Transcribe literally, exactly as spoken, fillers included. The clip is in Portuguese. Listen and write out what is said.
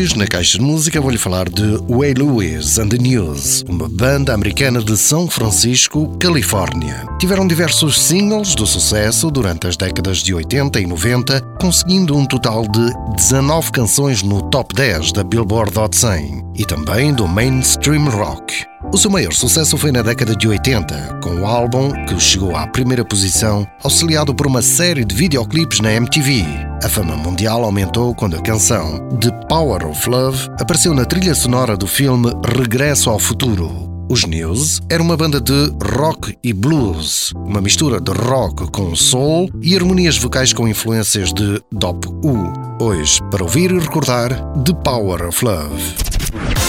Hoje, na Caixa de Música, vou-lhe falar de Huey Lewis and the News, uma banda americana de São Francisco, Califórnia. Tiveram diversos singles do sucesso durante as décadas de oitenta e noventa, conseguindo um total de dezanove canções no top dez da Billboard Hot cem e também do mainstream rock. O seu maior sucesso foi na década de oitenta, com o álbum que chegou à primeira posição, auxiliado por uma série de videoclipes na M T V. A fama mundial aumentou quando a canção The Power of Love apareceu na trilha sonora do filme Regresso ao Futuro. Os News era uma banda de rock e blues, uma mistura de rock com soul e harmonias vocais com influências de Dop U. Hoje, para ouvir e recordar The Power of Love.